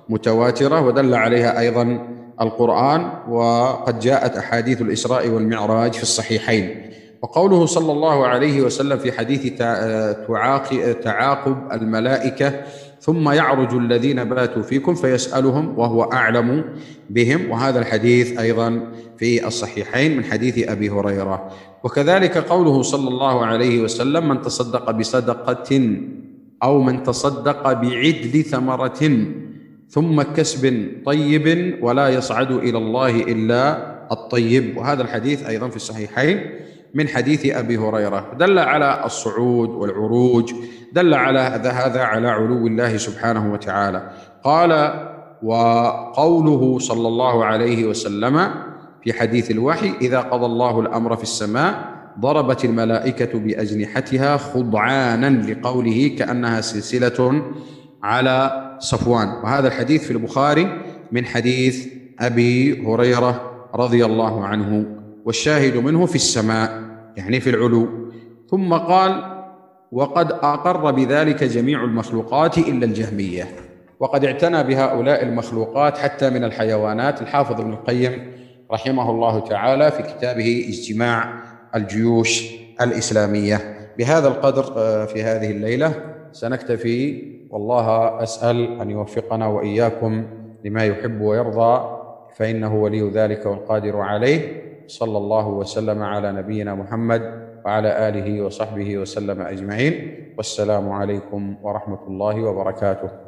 متواترة، ودل عليها أيضا القرآن، وقد جاءت أحاديث الإسراء والمعراج في الصحيحين. وقوله صلى الله عليه وسلم في حديث تعاقب الملائكة: ثم يعرج الذين باتوا فيكم فيسألهم وهو أعلم بهم، وهذا الحديث أيضا في الصحيحين من حديث أبي هريرة. وكذلك قوله صلى الله عليه وسلم: من تصدق بصدقة أو من تصدق بعدل ثمرة ثم كسب طيب ولا يصعد إلى الله إلا الطيب، وهذا الحديث أيضا في الصحيحين من حديث أبي هريرة. دل على الصعود والعروج، دل على هذا على علو الله سبحانه وتعالى. قال: وقوله صلى الله عليه وسلم في حديث الوحي: إذا قضى الله الأمر في السماء ضربت الملائكة بأجنحتها خضعانا، لقوله كأنها سلسلة على صفوان، وهذا الحديث في البخاري من حديث أبي هريرة رضي الله عنه، والشاهد منه في السماء يعني في العلو. ثم قال: وقد أقر بذلك جميع المخلوقات إلا الجهمية، وقد اعتنى بهؤلاء المخلوقات حتى من الحيوانات الحافظ ابن القيم رحمه الله تعالى في كتابه اجتماع الجيوش الإسلامية. بهذا القدر في هذه الليلة سنكتفي، والله أسأل أن يوفقنا وإياكم لما يحب ويرضى، فإنه ولي ذلك والقادر عليه. صلى الله وسلم على نبينا محمد وعلى آله وصحبه وسلم أجمعين، والسلام عليكم ورحمة الله وبركاته.